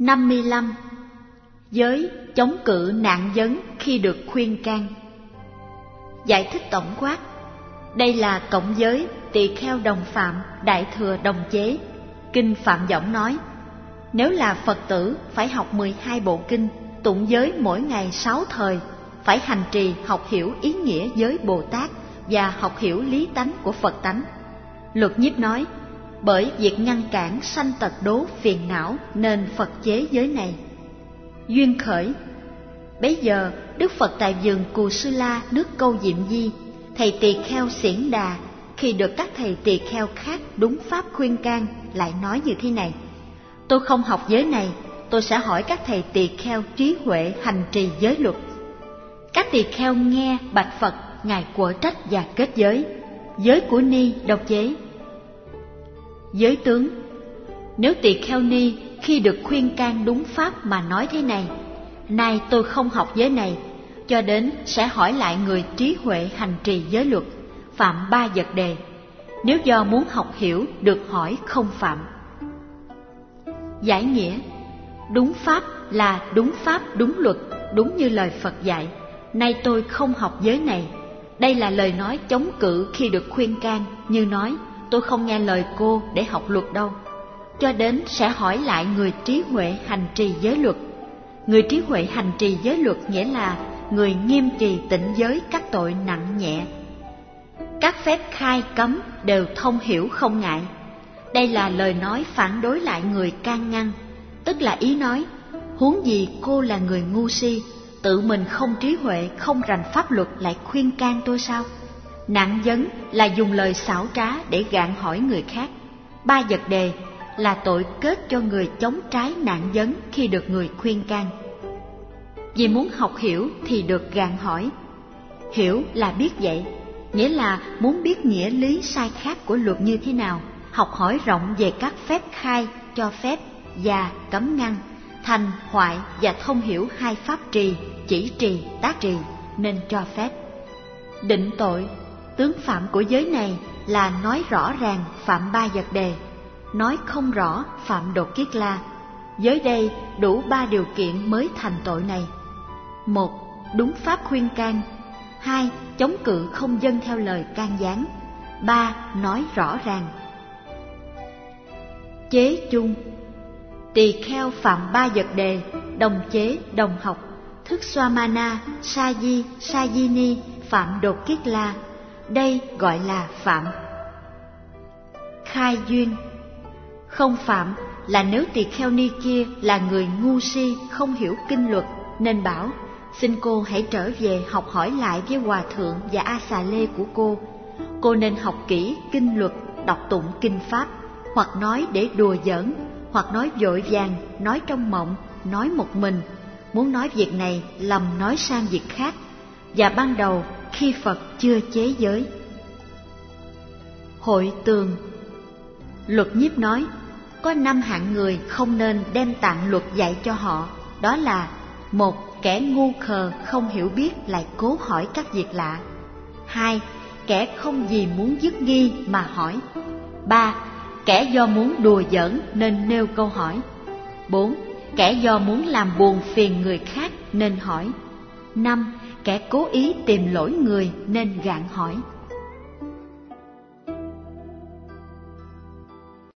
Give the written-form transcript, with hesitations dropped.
55. Giới chống cự nạn vấn khi được khuyên can. Giải thích tổng quát. Đây là cộng giới tỳ kheo đồng phạm, đại thừa đồng chế. Kinh Phạm Võng nói, nếu là Phật tử phải học 12 bộ kinh, tụng giới mỗi ngày 6 thời, phải hành trì học hiểu ý nghĩa giới Bồ Tát và học hiểu lý tánh của Phật tánh. Luật Nhiếp nói, bởi việc ngăn cản sanh tật đố phiền não nên Phật chế giới này. Duyên khởi. Bấy giờ Đức Phật tại vườn Cù Sư La, nước Câu Diệm Di, thầy tỳ kheo Xiển Đà khi được các thầy tỳ kheo khác đúng pháp khuyên can lại nói như thế này: tôi không học giới này, tôi sẽ hỏi các thầy tỳ kheo trí huệ hành trì giới luật. Các tỳ kheo nghe bạch Phật, ngài quở trách và kết giới. Giới của Ni độc chế. Giới tướng. Nếu tỳ kheo Ni khi được khuyên can đúng pháp mà nói thế này: nay tôi không học giới này, cho đến sẽ hỏi lại người trí huệ hành trì giới luật, phạm 3 vật đề. Nếu do muốn học hiểu được hỏi không phạm. Giải nghĩa. Đúng pháp là đúng pháp đúng luật, đúng như lời Phật dạy. Nay tôi không học giới này. Đây là lời nói chống cự khi được khuyên can, như nói tôi không nghe lời cô để học luật đâu, cho đến sẽ hỏi lại người trí huệ hành trì giới luật. Người trí huệ hành trì giới luật nghĩa là người nghiêm trì tịnh giới các tội nặng nhẹ. Các phép khai cấm đều thông hiểu không ngại. Đây là lời nói phản đối lại người can ngăn, tức là ý nói, huống gì cô là người ngu si, tự mình không trí huệ, không rành pháp luật lại khuyên can tôi sao? Nạn vấn là dùng lời xảo trá để gạn hỏi người khác. 3 vật đề là tội kết cho người chống trái nạn vấn khi được người khuyên can. Vì muốn học hiểu thì được gạn hỏi. Hiểu là biết vậy, nghĩa là muốn biết nghĩa lý sai khác của luật như thế nào, học hỏi rộng về các phép khai, cho phép và cấm ngăn, thành, hoại và thông hiểu 2 pháp trì, chỉ trì, tác trì nên cho phép. Định tội. Tướng phạm của giới này là nói rõ ràng phạm 3 vật đề, nói không rõ phạm đột kiết la. Giới đây đủ 3 điều kiện mới thành tội này: 1. Đúng pháp khuyên can. 2. Chống cự không vâng theo lời can gián. 3. Nói rõ ràng. Chế chung. Tỳ kheo phạm 3 vật đề, đồng chế, đồng học, thức Swamana, Sa Di, Sa Di Ni phạm đột kiết la. Đây gọi là phạm. Khai duyên. Không phạm là nếu tỳ kheo ni kia là người ngu si, không hiểu kinh luật, nên bảo: xin cô hãy trở về học hỏi lại với hòa thượng và A Xà Lê của cô. Cô nên học kỹ kinh luật, đọc tụng kinh pháp, hoặc nói để đùa giỡn, hoặc nói vội vàng, nói trong mộng, nói một mình, muốn nói việc này lầm nói sang việc khác, và ban đầu khi Phật chưa chế giới. Hội tường. Luật Nhiếp nói, có 5 hạng người không nên đem tạng luật dạy cho họ, đó là: 1. Kẻ ngu khờ không hiểu biết lại cố hỏi các việc lạ. 2. Kẻ không gì muốn dứt nghi mà hỏi. 3. Kẻ do muốn đùa giỡn nên nêu câu hỏi. 4. Kẻ do muốn làm buồn phiền người khác nên hỏi. 5. Kẻ cố ý tìm lỗi người nên gạn hỏi.